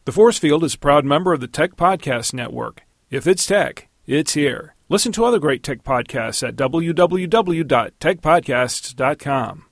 The Force Field is a proud member of the Tech Podcast Network. If it's tech, it's here. Listen to other great tech podcasts at www.techpodcasts.com.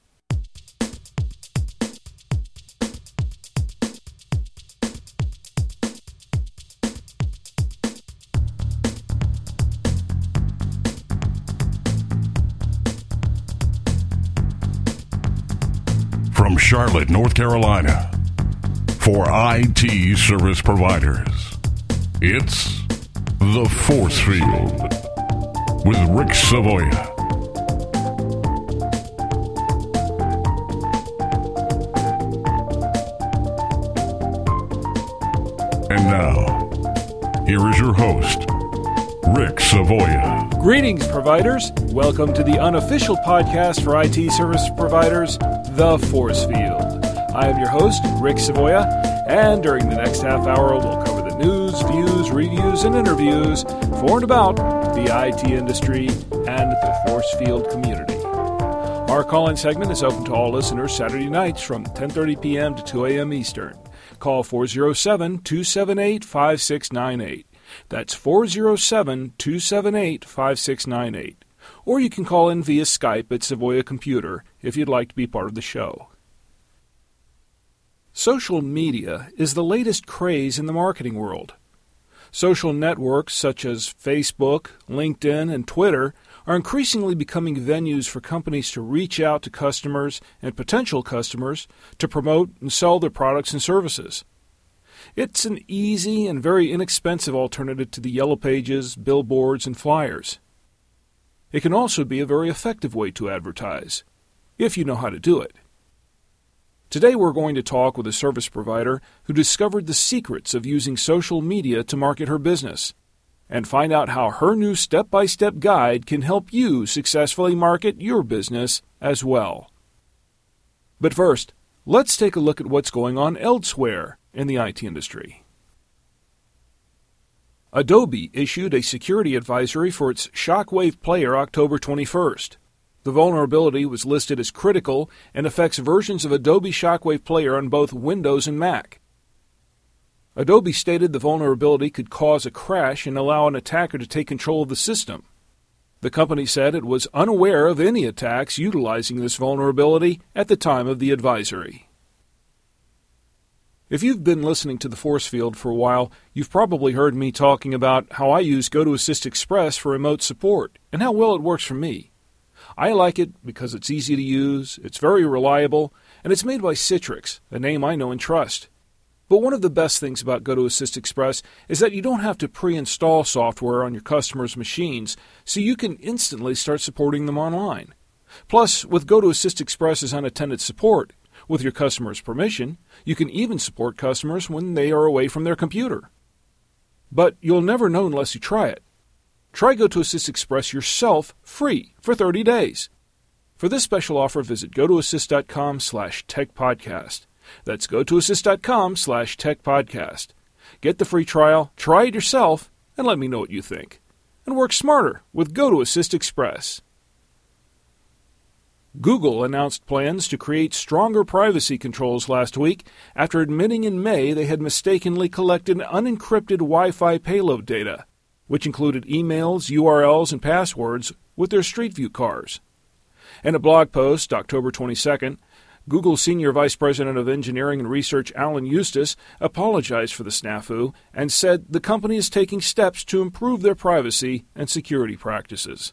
From Charlotte, North Carolina, for IT service providers, it's The Force Field with Rick Savoya. And now, here is your host, Rick Savoya. Greetings, providers. Welcome to the unofficial podcast for IT service providers, The Force Field. I am your host, Rick Savoya, and during the next half hour, we'll cover the news, views, reviews, and interviews for and about the IT industry and the Force Field community. Our call-in segment is open to all listeners Saturday nights from 10:30 p.m. to 2 a.m. Eastern. Call 407-278-5698. That's 407-278-5698. Or you can call in via Skype at Savoya Computer if you'd like to be part of the show. Social media is the latest craze in the marketing world. Social networks such as Facebook, LinkedIn, and Twitter are increasingly becoming venues for companies to reach out to customers and potential customers to promote and sell their products and services. It's an easy and very inexpensive alternative to the Yellow Pages, billboards, and flyers. It can also be a very effective way to advertise, if you know how to do it. Today we're going to talk with a service provider who discovered the secrets of using social media to market her business, and find out how her new step-by-step guide can help you successfully market your business as well. But first, let's take a look at what's going on elsewhere in the IT industry. Adobe issued a security advisory for its Shockwave player October 21st. The vulnerability was listed as critical and affects versions of Adobe Shockwave Player on both Windows and Mac. Adobe stated the vulnerability could cause a crash and allow an attacker to take control of the system. The company said it was unaware of any attacks utilizing this vulnerability at the time of the advisory. If you've been listening to the Force Field for a while, you've probably heard me talking about how I use GoToAssist Express for remote support and how well it works for me. I like it because it's easy to use, it's very reliable, and it's made by Citrix, a name I know and trust. But one of the best things about GoToAssist Express is that you don't have to pre-install software on your customers' machines, so you can instantly start supporting them online. Plus, with GoToAssist Express's unattended support, with your customer's permission, you can even support customers when they are away from their computer. But you'll never know unless you try it. Try GoToAssist Express yourself free for 30 days. For this special offer, visit gotoassist.com/techpodcast. That's gotoassist.com/techpodcast. Get the free trial, try it yourself, and let me know what you think. And work smarter with GoToAssist Express. Google announced plans to create stronger privacy controls last week after admitting in May they had mistakenly collected unencrypted Wi-Fi payload data, which included emails, URLs, and passwords with their Street View cars. In a blog post, October 22nd, Google's Senior Vice President of Engineering and Research, Alan Eustace, apologized for the snafu and said the company is taking steps to improve their privacy and security practices.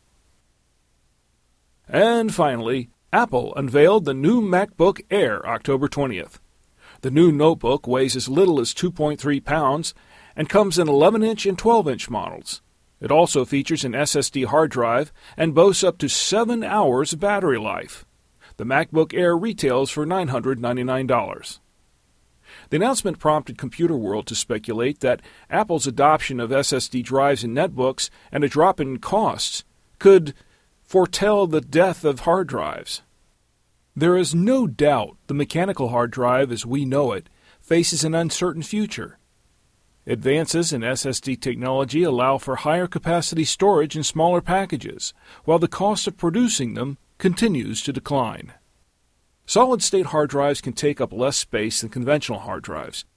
And finally, Apple unveiled the new MacBook Air October 20th. The new notebook weighs as little as 2.3 pounds and comes in 11-inch and 12-inch models. It also features an SSD hard drive and boasts up to 7 hours of battery life. The MacBook Air retails for $999. The announcement prompted Computer World to speculate that Apple's adoption of SSD drives in netbooks and a drop in costs could foretell the death of hard drives. There is no doubt the mechanical hard drive as we know it faces an uncertain future. Advances in SSD technology allow for higher capacity storage in smaller packages, while the cost of producing them continues to decline. Solid-state hard drives can take up less space than conventional hard drives,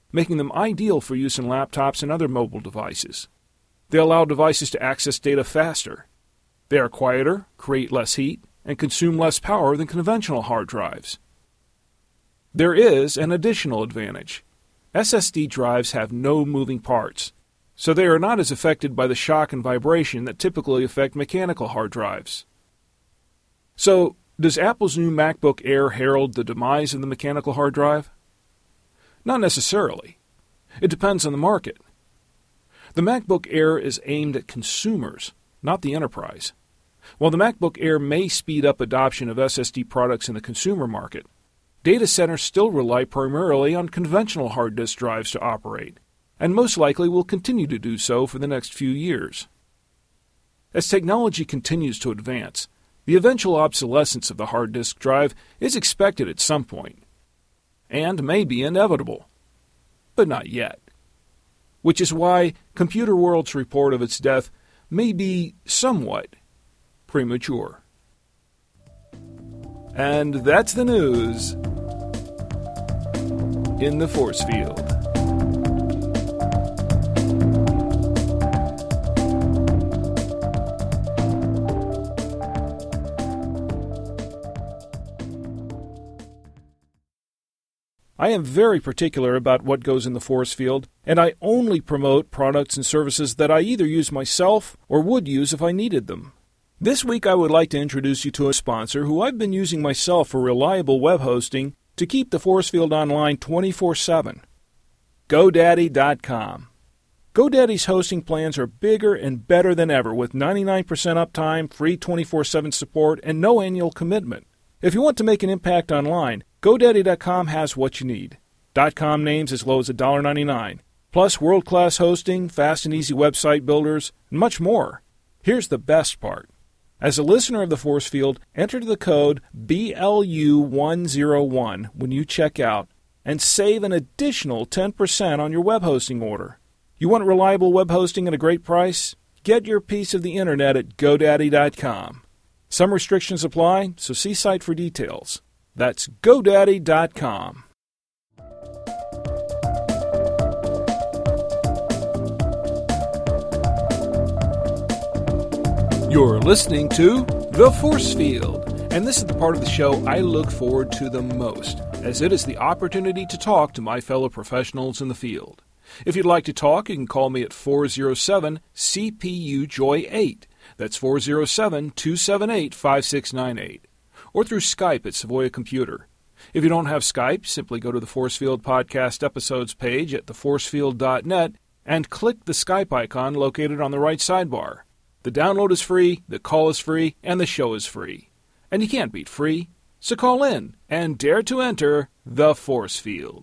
making them ideal for use in laptops and other mobile devices. They allow devices to access data faster. They are quieter, create less heat, and consume less power than conventional hard drives. There is an additional advantage. SSD drives have no moving parts, so they are not as affected by the shock and vibration that typically affect mechanical hard drives. So, does Apple's new MacBook Air herald the demise of the mechanical hard drive? Not necessarily. It depends on the market. The MacBook Air is aimed at consumers, not the enterprise. While the MacBook Air may speed up adoption of SSD products in the consumer market, data centers still rely primarily on conventional hard disk drives to operate, and most likely will continue to do so for the next few years. As technology continues to advance, the eventual obsolescence of the hard disk drive is expected at some point, and may be inevitable, but not yet. Which is why Computer World's report of its death may be somewhat premature. And that's the news in the force field. I am very particular about what goes in the force field, and I only promote products and services that I either use myself or would use if I needed them. This week I would like to introduce you to a sponsor who I've been using myself for reliable web hosting to keep the force field online 24/7. GoDaddy.com. GoDaddy's hosting plans are bigger and better than ever with 99% uptime, free 24/7 support, and no annual commitment. If you want to make an impact online, GoDaddy.com has what you need. .com names as low as $1.99, plus world-class hosting, fast and easy website builders, and much more. Here's the best part. As a listener of the Force Field, enter the code BLU101 when you check out and save an additional 10% on your web hosting order. You want reliable web hosting at a great price? Get your piece of the internet at GoDaddy.com. Some restrictions apply, so see site for details. That's GoDaddy.com. You're listening to The Force Field, and this is the part of the show I look forward to the most, as it is the opportunity to talk to my fellow professionals in the field. If you'd like to talk, you can call me at 407-CPU-JOY-8. That's 407-278-5698. Or through Skype at Savoya Computer. If you don't have Skype, simply go to the Forcefield Podcast Episodes page at theforcefield.net and click the Skype icon located on the right sidebar. The download is free, the call is free, and the show is free. And you can't beat free, so call in and dare to enter the Forcefield.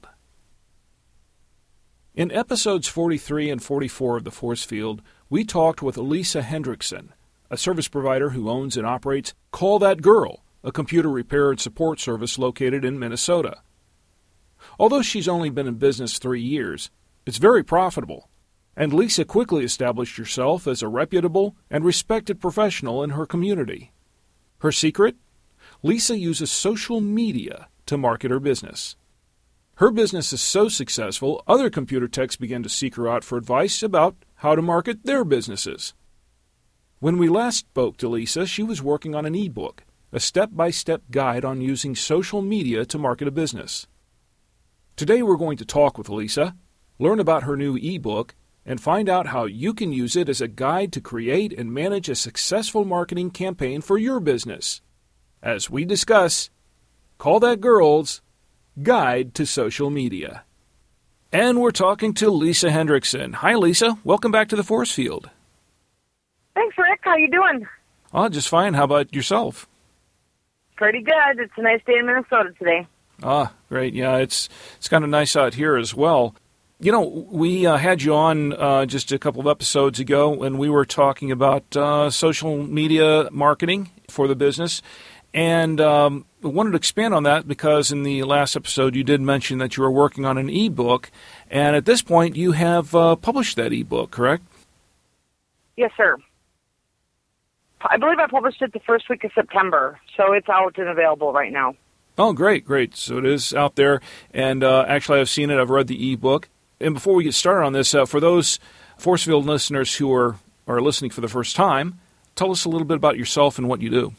In episodes 43 and 44 of the Forcefield, we talked with Elisa Hendrickson, a service provider who owns and operates Call That Girl, a computer repair and support service located in Minnesota. Although she's only been in business 3 years, it's very profitable, and Lisa quickly established herself as a reputable and respected professional in her community. Her secret? Lisa uses social media to market her business. Her business is so successful, other computer techs began to seek her out for advice about how to market their businesses. When we last spoke to Lisa, she was working on an e-book, a step-by-step guide on using social media to market a business. Today we're going to talk with Lisa, learn about her new e-book, and find out how you can use it as a guide to create and manage a successful marketing campaign for your business. As we discuss, Call That Girl's Guide to Social Media. And we're talking to Lisa Hendrickson. Hi, Lisa. Welcome back to the Force Field. Thanks, Rick. How you doing? Oh, just fine. How about yourself? Pretty good. It's a nice day in Minnesota today. Ah, great. Yeah, it's kind of nice out here as well. You know, we had you on just a couple of episodes ago, and we were talking about social media marketing for the business. And I wanted to expand on that because in the last episode you did mention that you were working on an e-book. And at this point you have published that e-book, correct? Yes, sir. I believe I published it the first week of September, so it's out and available right now. Oh, great. So it is out there. And actually I've seen it. I've read the e-book. And before we get started on this, for those Forcefield listeners who are listening for the first time, tell us a little bit about yourself and what you do.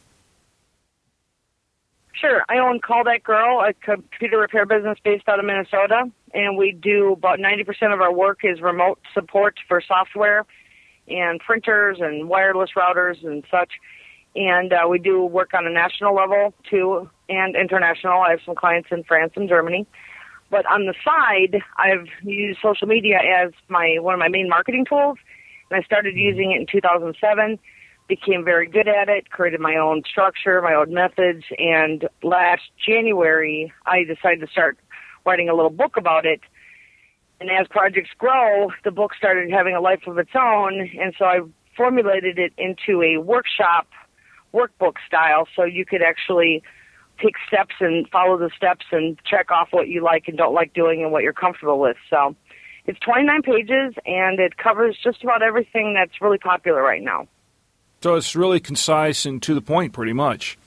Sure. I own Call That Girl, a computer repair business based out of Minnesota, and we do about 90% of our work is remote support for software and printers and wireless routers and such. And we do work on a national level, too, and international. I have some clients in France and Germany. But on the side, I've used social media as one of my main marketing tools, and I started using it in 2007, became very good at it, created my own structure, my own methods, and last January, I decided to start writing a little book about it. And as projects grow, the book started having a life of its own, and so I formulated it into a workbook style, so you could actually take steps and follow the steps and check off what you like and don't like doing and what you're comfortable with. So it's 29 pages, and it covers just about everything that's really popular right now. So it's really concise and to the point, pretty much.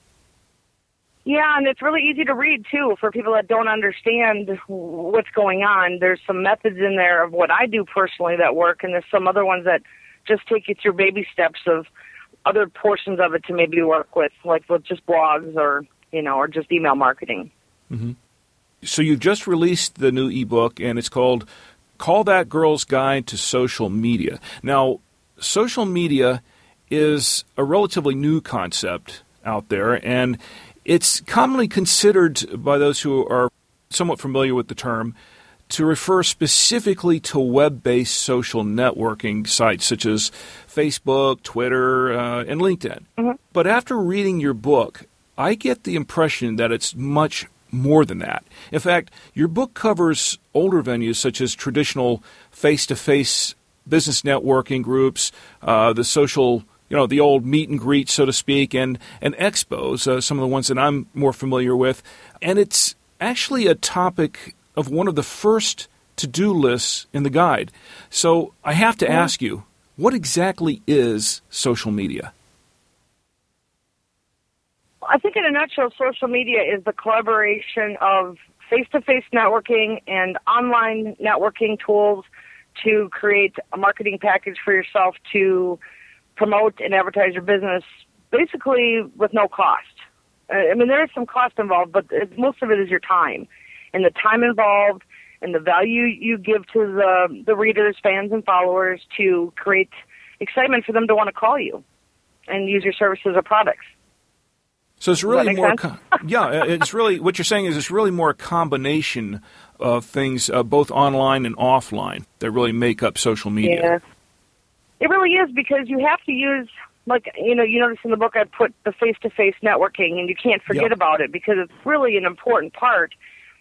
Yeah, and it's really easy to read, too, for people that don't understand what's going on. There's some methods in there of what I do personally that work, and there's some other ones that just take you through baby steps of other portions of it to maybe work with, like with just blogs or just email marketing. Mm-hmm. So you've just released the new ebook, and it's called Call That Girl's Guide to Social Media. Now, social media is a relatively new concept out there, and it's commonly considered by those who are somewhat familiar with the term to refer specifically to web-based social networking sites such as Facebook, Twitter, and LinkedIn. Mm-hmm. But after reading your book, I get the impression that it's much more than that. In fact, your book covers older venues such as traditional face-to-face business networking groups, the social, the old meet and greet, so to speak, and expos, some of the ones that I'm more familiar with. And it's actually a topic of one of the first to-do lists in the guide. So I have to ask you, what exactly is social media? I think in a nutshell, social media is the collaboration of face-to-face networking and online networking tools to create a marketing package for yourself to promote and advertise your business, basically with no cost. I mean, there is some cost involved, but most of it is your time. And the time involved and the value you give to the readers, fans, and followers to create excitement for them to want to call you and use your services or products. So it's really more, it's really, what you're saying is it's really more a combination of things, both online and offline, that really make up social media. Yeah. It really is, because you have to use, you notice in the book I put the face-to-face networking, and you can't forget about it because it's really an important part.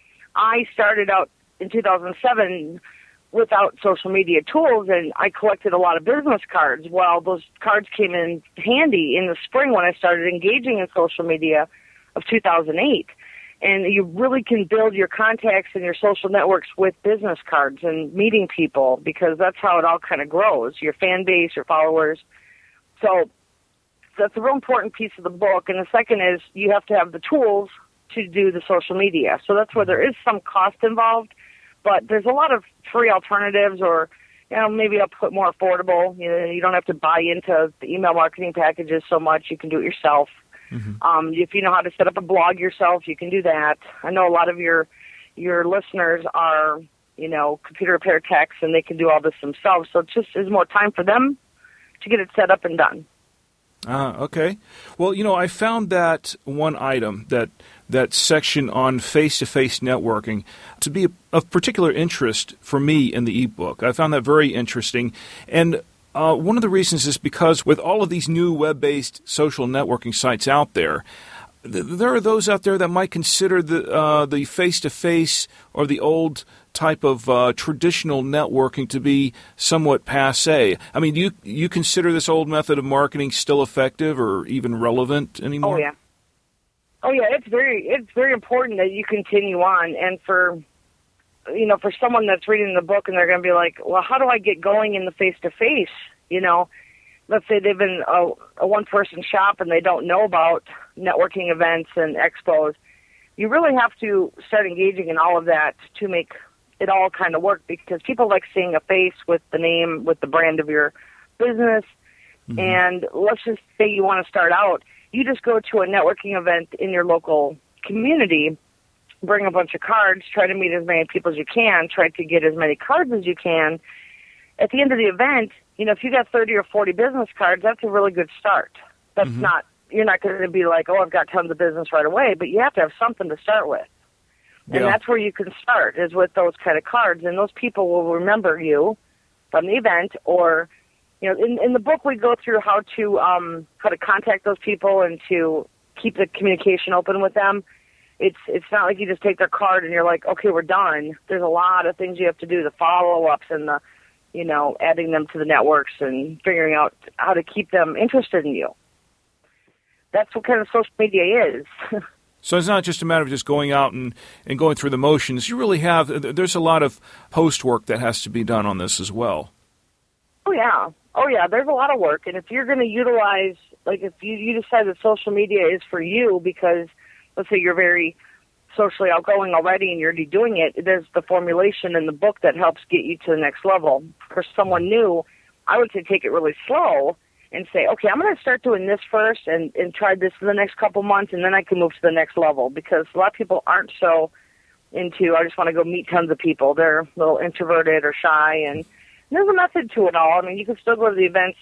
I started out in 2007 without social media tools, and I collected a lot of business cards. Well, those cards came in handy in the spring when I started engaging in social media of 2008. And you really can build your contacts and your social networks with business cards and meeting people, because that's how it all kind of grows, your fan base, your followers. So that's a real important piece of the book. And the second is you have to have the tools to do the social media. So that's where there is some cost involved, but there's a lot of free alternatives, or maybe I'll put more affordable. You don't have to buy into the email marketing packages so much. You can do it yourself. Mm-hmm. If you know how to set up a blog yourself, you can do that. I know a lot of your listeners are, computer repair techs, and they can do all this themselves. So it just is more time for them to get it set up and done. Okay. Well, I found that one item, that section on face-to-face networking, to be of particular interest for me in the ebook. I found that very interesting. And one of the reasons is because with all of these new web-based social networking sites out there, there are those out there that might consider the face-to-face or the old type of traditional networking to be somewhat passé. I mean, do you consider this old method of marketing still effective or even relevant anymore? Oh yeah, it's very important that you continue on. And for someone that's reading the book and they're going to be like, well, how do I get going in the face-to-face? Let's say they've been a one-person shop and they don't know about networking events and expos. You really have to start engaging in all of that to make it all kind of worked because people like seeing a face with the name, with the brand of your business. Mm-hmm. And let's just say you want to start out. You just go to a networking event in your local community, bring a bunch of cards, try to meet as many people as you can, try to get as many cards as you can. At the end of the event, if you got 30 or 40 business cards, that's a really good start. That's mm-hmm. You're not going to be like, oh, I've got tons of business right away, but you have to have something to start with. And that's where you can start, is with those kind of cards. And those people will remember you from the event. Or, in the book we go through how to contact those people and to keep the communication open with them. It's not like you just take their card and you're like, okay, we're done. There's a lot of things you have to do, the follow-ups and the, adding them to the networks and figuring out how to keep them interested in you. That's what kind of social media is. So it's not just a matter of just going out and going through the motions. You really there's a lot of post work that has to be done on this as well. Oh, yeah. There's a lot of work. And if you're going to utilize, like if you decide that social media is for you because, let's say you're very socially outgoing already and you're already doing it, there's the formulation in the book that helps get you to the next level. For someone new, I would say take it really slow and say, okay, I'm going to start doing this first and try this for the next couple months, and then I can move to the next level, because a lot of people aren't so into, I just want to go meet tons of people. They're a little introverted or shy, and there's a method to it all. I mean, you can still go to the events,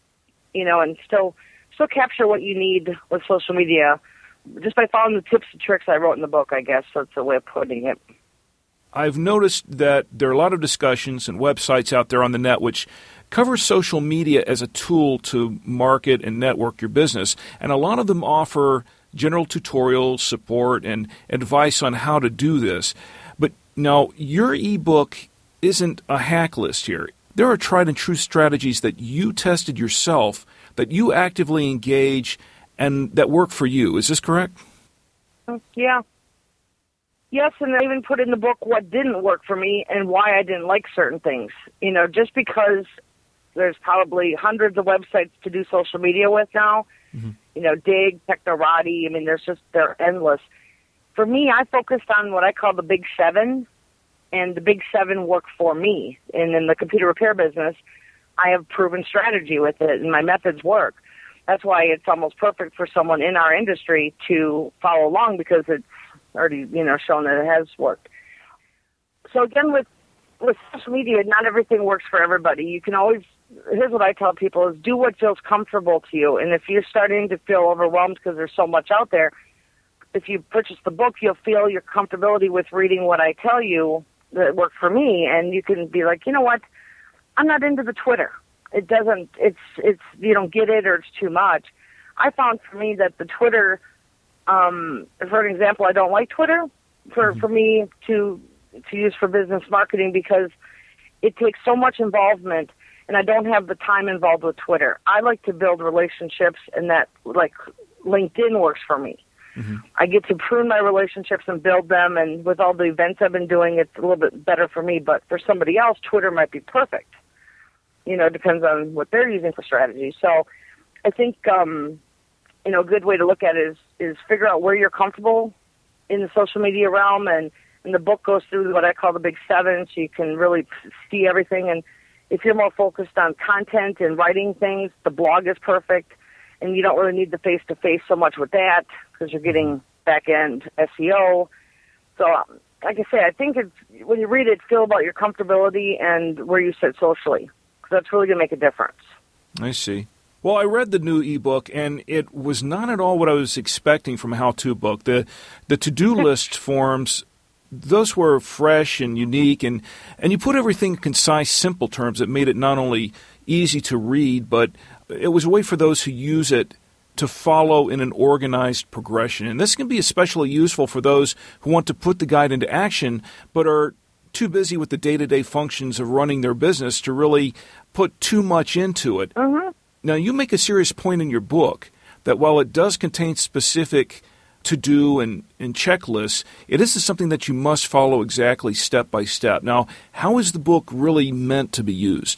and still capture what you need with social media just by following the tips and tricks I wrote in the book, I guess. That's the way of putting it. I've noticed that there are a lot of discussions and websites out there on the net which cover social media as a tool to market and network your business, and a lot of them offer general tutorials, support, and advice on how to do this. But now, your ebook isn't a hack list here. There are tried and true strategies that you tested yourself, that you actively engage, and that work for you. Is this correct? Yeah. Yes, and I even put in the book what didn't work for me and why I didn't like certain things. Just because there's probably hundreds of websites to do social media with now, mm-hmm. Dig, Technorati, they're endless. For me, I focused on what I call the Big Seven, and the Big Seven work for me. And in the computer repair business, I have proven strategy with it, and my methods work. That's why it's almost perfect for someone in our industry to follow along, because it's already, shown that it has worked. So again, with social media, not everything works for everybody. You can always, here's what I tell people, is do what feels comfortable to you. And if you're starting to feel overwhelmed because there's so much out there, if you purchase the book, you'll feel your comfortability with reading what I tell you that worked for me. And you can be like, you know what, I'm not into the Twitter. It's you don't get it, or it's too much. I found for me that the Twitter, for an example, I don't like Twitter for me to use for business marketing, because it takes so much involvement, and I don't have the time involved with Twitter. I like to build relationships, and that, like, LinkedIn works for me. Mm-hmm. I get to prune my relationships and build them, and with all the events I've been doing, it's a little bit better for me. But for somebody else, Twitter might be perfect. It depends on what they're using for strategy. So I think, a good way to look at it is figure out where you're comfortable in the social media realm, and the book goes through what I call the Big Seven, so you can really see everything. And if you're more focused on content and writing things, the blog is perfect, and you don't really need the face-to-face so much with that, because you're getting back-end SEO. So, like I say, I think when you read it, feel about your comfortability and where you sit socially, because that's really going to make a difference. I see. Well, I read the new ebook, and it was not at all what I was expecting from a how-to book. The to-do list forms, those were fresh and unique, and you put everything in concise, simple terms that made it not only easy to read, but it was a way for those who use it to follow in an organized progression. And this can be especially useful for those who want to put the guide into action, but are too busy with the day-to-day functions of running their business to really put too much into it. Mm-hmm. Now, you make a serious point in your book that while it does contain specific to-do and checklists, it isn't something that you must follow exactly step by step. Now, how is the book really meant to be used?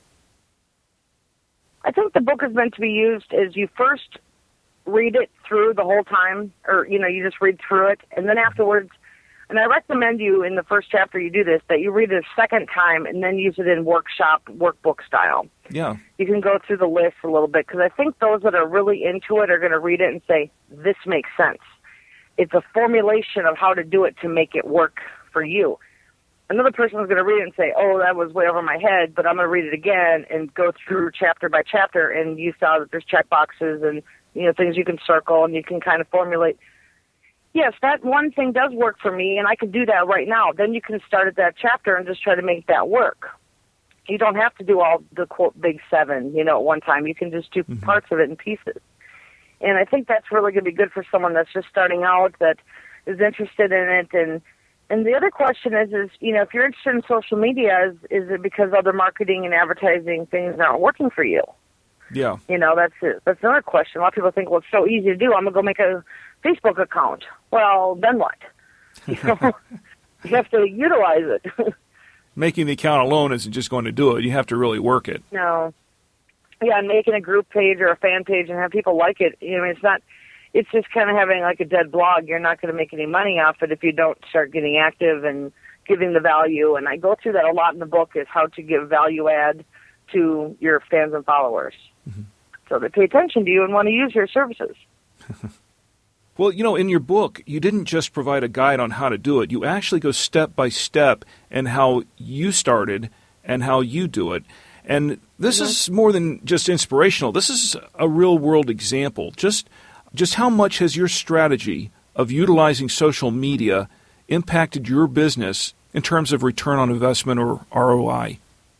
I think the book is meant to be used as you first read it through the whole time, or, you just read through it, and then afterwards And I recommend you, in the first chapter you do this, that you read it a second time and then use it in workbook style. Yeah. You can go through the list a little bit, because I think those that are really into it are going to read it and say, this makes sense. It's a formulation of how to do it to make it work for you. Another person is going to read it and say, oh, that was way over my head, but I'm going to read it again and go through chapter by chapter, and you saw that there's check boxes and things you can circle, and you can kind of formulate. Yes, that one thing does work for me, and I can do that right now. Then you can start at that chapter and just try to make that work. You don't have to do all the, quote, big 7, at one time. You can just do parts of it in pieces. And I think that's really going to be good for someone that's just starting out, that is interested in it. And the other question is if you're interested in social media, is it because other marketing and advertising things aren't working for you? Yeah. That's it. That's another question. A lot of people think, well, it's so easy to do. I'm going to go make a Facebook account. Well, then what? You have to utilize it. Making the account alone isn't just going to do it. You have to really work it. No. Yeah, and making a group page or a fan page and have people like it. It's just kind of having like a dead blog. You're not going to make any money off it if you don't start getting active and giving the value. And I go through that a lot in the book, is how to give value add to your fans and followers. Mm-hmm. So they pay attention to you and want to use your services. Well, in your book, you didn't just provide a guide on how to do it. You actually go step by step in how you started and how you do it. And this is more than just inspirational. This is a real-world example. Just how much has your strategy of utilizing social media impacted your business in terms of return on investment or ROI?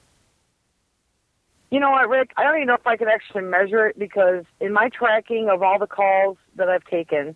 You know what, Rick? I don't even know if I could actually measure it, because in my tracking of all the calls that I've taken,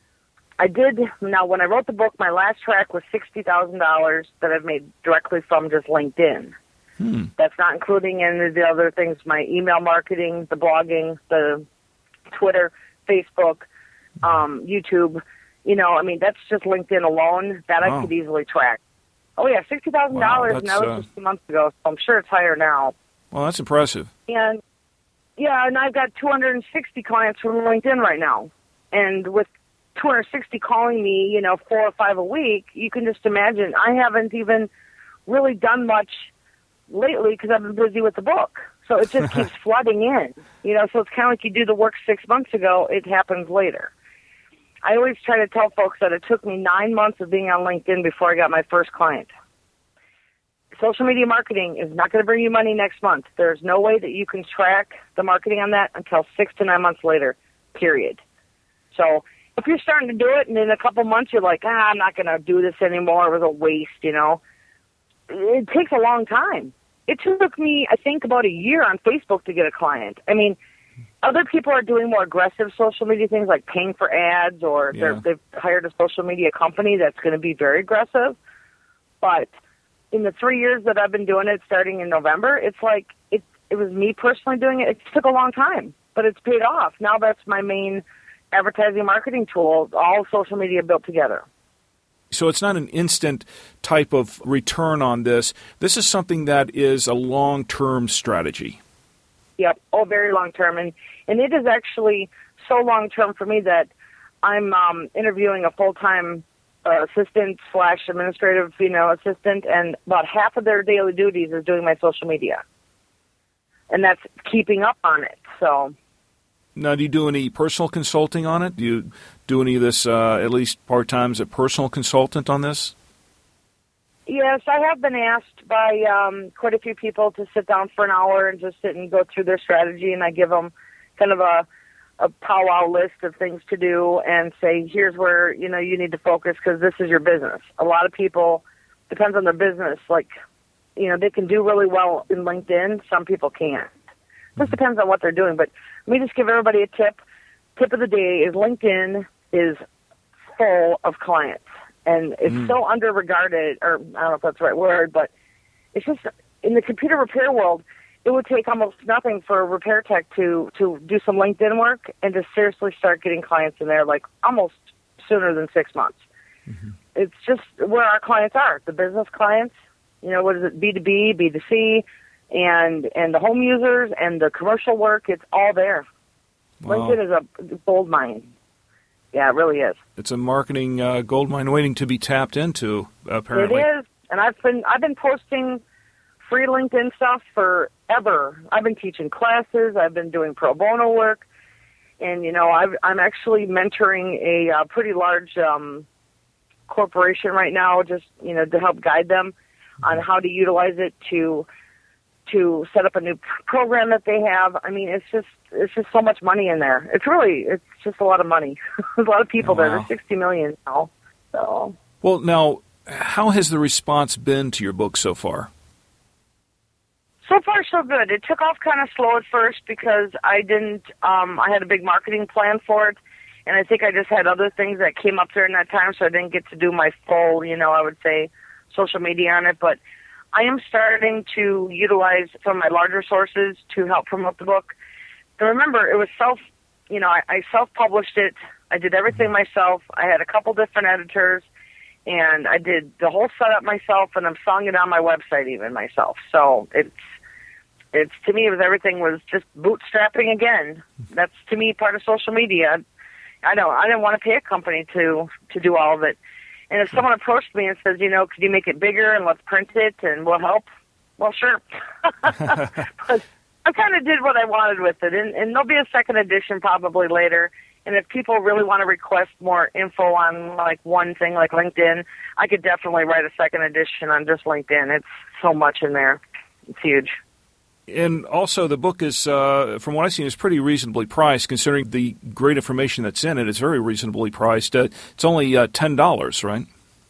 now when I wrote the book, my last track was $60,000 that I've made directly from just LinkedIn. That's not including any of the other things, my email marketing, the blogging, the Twitter, Facebook, YouTube. That's just LinkedIn alone. That I could easily track. Oh, yeah, $60,000, and that was just 2 months ago, so I'm sure it's higher now. Well, that's impressive. And I've got 260 clients from LinkedIn right now. And with 260 calling me, 4 or 5 a week, you can just imagine I haven't even really done much lately because I've been busy with the book. So it just keeps flooding in. So it's kind of like you do the work 6 months ago, it happens later. I always try to tell folks that it took me 9 months of being on LinkedIn before I got my first client. Social media marketing is not going to bring you money next month. There's no way that you can track the marketing on that until 6 to 9 months later, period. So if you're starting to do it and in a couple months you're like, I'm not going to do this anymore, it was a waste, it takes a long time. It took me, I think, about a year on Facebook to get a client. I mean, other people are doing more aggressive social media things like paying for ads, or they've hired a social media company that's going to be very aggressive. But in the 3 years that I've been doing it, starting in November, it's like it was me personally doing it. It took a long time, but it's paid off. Now that's my main advertising marketing tool, all social media built together. So it's not an instant type of return on this. This is something that is a long-term strategy. Yep. Oh, very long-term. And it is actually so long-term for me that I'm interviewing a full-time assistant / administrative, assistant, and about half of their daily duties is doing my social media. And that's keeping up on it. So. Now, do you do any personal consulting on it? Do you do any of this, at least part-time, as a personal consultant on this? Yes, I have been asked by quite a few people to sit down for an hour and just sit and go through their strategy, and I give them kind of a powwow list of things to do and say, here's where, you need to focus because this is your business. A lot of people, depends on their business, they can do really well in LinkedIn. Some people can't. Just depends on what they're doing. But let me just give everybody a tip. Tip of the day is LinkedIn is full of clients. And it's so under-regarded, or I don't know if that's the right word, but it's just, in the computer repair world, it would take almost nothing for a repair tech to do some LinkedIn work and to seriously start getting clients in there, almost sooner than 6 months. Mm-hmm. It's just where our clients are, the business clients, what is it, B2B, B2C, and the home users and the commercial work, it's all there. Wow. LinkedIn is a gold mine. Yeah, it really is. It's a marketing goldmine waiting to be tapped into, apparently. It is, and I've been posting free LinkedIn stuff forever. I've been teaching classes. I've been doing pro bono work, and I'm actually mentoring a pretty large corporation right now, just to help guide them on how to utilize it to set up a new program that they have. I mean, it's just so much money in there. It's just a lot of money. There's a lot of people there. There's 60 million now. So. Well, now, how has the response been to your book so far? So far, so good. It took off kind of slow at first because I had a big marketing plan for it, and I think I just had other things that came up during that time, so I didn't get to do my full, I would say, social media on it. But I am starting to utilize some of my larger sources to help promote the book. And remember, it was I self-published it. I did everything myself. I had a couple different editors, and I did the whole setup myself, and I'm selling it on my website even myself. So it's to me, everything was just bootstrapping again. That's, to me, part of social media. I didn't want to pay a company to do all of it. And if someone approached me and says, could you make it bigger and let's print it and we'll help? Well, sure. But I kind of did what I wanted with it. And there'll be a second edition probably later. And if people really want to request more info on like one thing like LinkedIn, I could definitely write a second edition on just LinkedIn. It's so much in there. It's huge. And also, the book is, from what I've seen, is pretty reasonably priced, considering the great information that's in it. It's very reasonably priced. It's only $10, right?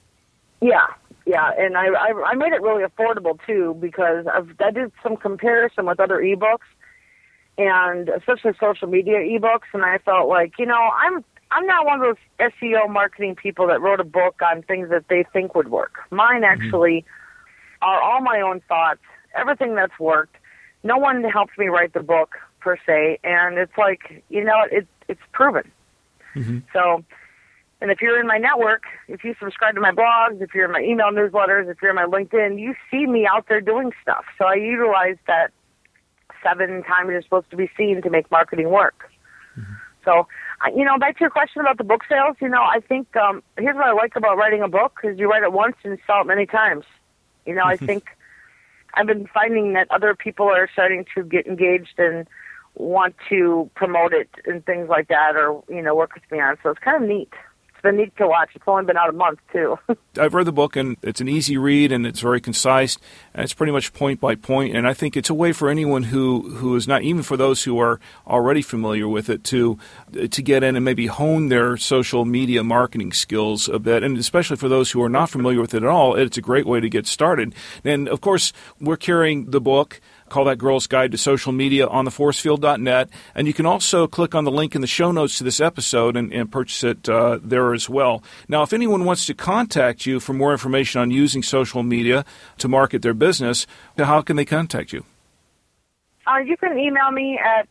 Yeah, and I made it really affordable, too, because I did some comparison with other ebooks, and especially social media ebooks, and I felt like, I'm not one of those SEO marketing people that wrote a book on things that they think would work. Mine actually are all my own thoughts, everything that's worked. No one helped me write the book, per se, and it's like, it's proven. Mm-hmm. So, and if you're in my network, if you subscribe to my blogs, if you're in my email newsletters, if you're in my LinkedIn, you see me out there doing stuff. So I utilize that 7 times you're supposed to be seen to make marketing work. Mm-hmm. So, back to your question about the book sales, I think here's what I like about writing a book, is you write it once and sell it many times. I think I've been finding that other people are starting to get engaged and want to promote it and things like that, or, work with me on it. So it's kind of neat. It's been neat to watch. It's only been out a month, too. I've read the book, and it's an easy read, and it's very concise, and it's pretty much point by point. And I think it's a way for anyone who is not, even for those who are already familiar with it, to get in and maybe hone their social media marketing skills a bit. And especially for those who are not familiar with it at all, it's a great way to get started. And, of course, we're carrying the book, Call That Girl's Guide to Social Media, on theforcefield.net. And you can also click on the link in the show notes to this episode and purchase it there as well. Now, if anyone wants to contact you for more information on using social media to market their business, how can they contact you? You can email me at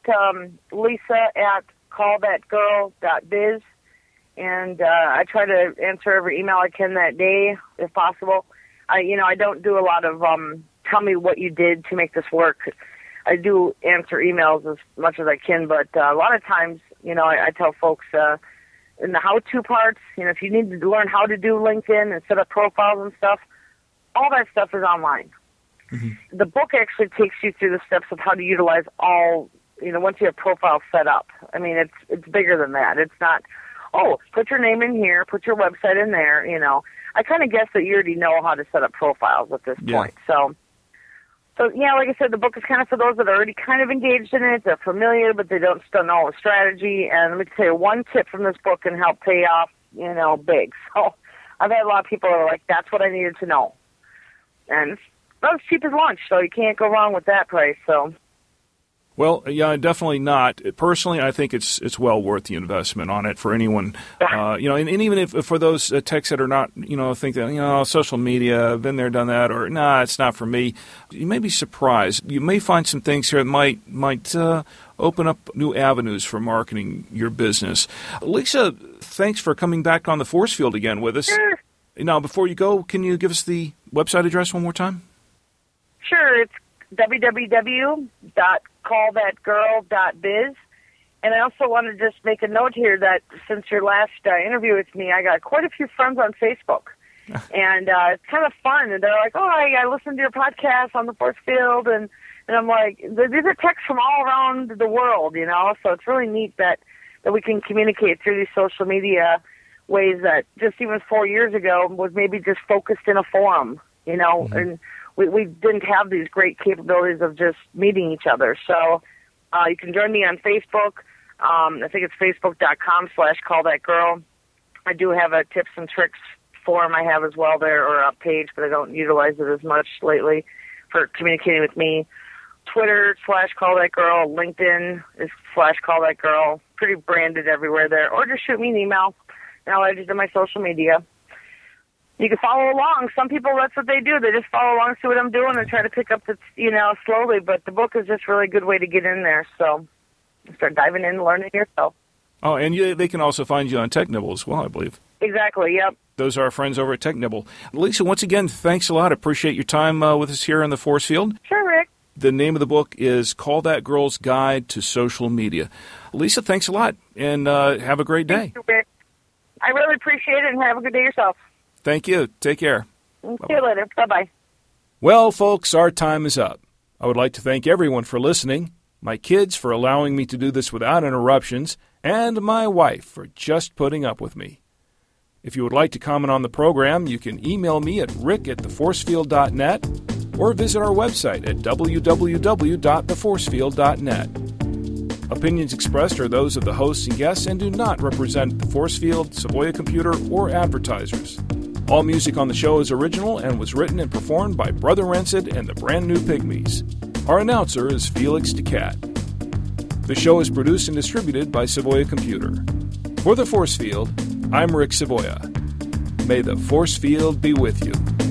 lisa@callthatgirl.biz. And I try to answer every email I can that day, if possible. I don't do a lot of tell me what you did to make this work. I do answer emails as much as I can, but a lot of times, I tell folks in the how-to parts, if you need to learn how to do LinkedIn and set up profiles and stuff, all that stuff is online. Mm-hmm. The book actually takes you through the steps of how to utilize all, once you have profiles set up. I mean, it's bigger than that. It's not, put your name in here, put your website in there, I kind of guess that you already know how to set up profiles at this point. So, like I said, the book is kind of for those that are already kind of engaged in it. They're familiar, but they don't still know the strategy. And let me tell you, one tip from this book can help pay off, big. So I've had a lot of people that are like, that's what I needed to know. And it's about as cheap as lunch, so you can't go wrong with that price. So. Well, yeah, definitely not. Personally, I think it's well worth the investment on it for anyone. And even if for those techs that are not, think that, social media, I've been there, done that, or it's not for me. You may be surprised. You may find some things here that might open up new avenues for marketing your business. Lisa, thanks for coming back on the force field again with us. Sure. Now, before you go, can you give us the website address one more time? Sure. It's www.callthatgirl.biz. And I also want to just make a note here that since your last interview with me, I got quite a few friends on Facebook. And it's kind of fun. And they're like, oh, I listened to your podcast on the Force Field. And I'm like, these are texts from all around the world, you know. So it's really neat that we can communicate through these social media ways that just even 4 years ago was maybe just focused in a forum, you know. Mm-hmm. And we didn't have these great capabilities of just meeting each other. So you can join me on Facebook. I think it's facebook.com/callthatgirl. I do have a tips and tricks forum I have as well there, or a page, but I don't utilize it as much lately for communicating with me. Twitter /callthatgirl. LinkedIn is /callthatgirl. Pretty branded everywhere there. Or just shoot me an email, and I'll add you to my social media. You can follow along. Some people, that's what they do. They just follow along, see what I'm doing, and try to pick up the, you know, slowly. But the book is just really a good way to get in there. So start diving in and learning yourself. Oh, and they can also find you on TechNibble as well, I believe. Exactly, yep. Those are our friends over at TechNibble. Lisa, once again, thanks a lot. Appreciate your time with us here in the Force Field. Sure, Rick. The name of the book is Call That Girl's Guide to Social Media. Lisa, thanks a lot, and have a great day. Thank you, Rick. I really appreciate it, and have a good day yourself. Thank you. Take care. See you later. Bye-bye. Well, folks, our time is up. I would like to thank everyone for listening, my kids for allowing me to do this without interruptions, and my wife for just putting up with me. If you would like to comment on the program, you can email me at rick@theforcefield.net or visit our website at www.theforcefield.net. Opinions expressed are those of the hosts and guests and do not represent the Force Field, Savoya Computer, or advertisers. All music on the show is original and was written and performed by Brother Rancid and the Brand New Pygmies. Our announcer is Felix DeCat. The show is produced and distributed by Savoya Computer. For the Force Field, I'm Rick Savoya. May the Force Field be with you.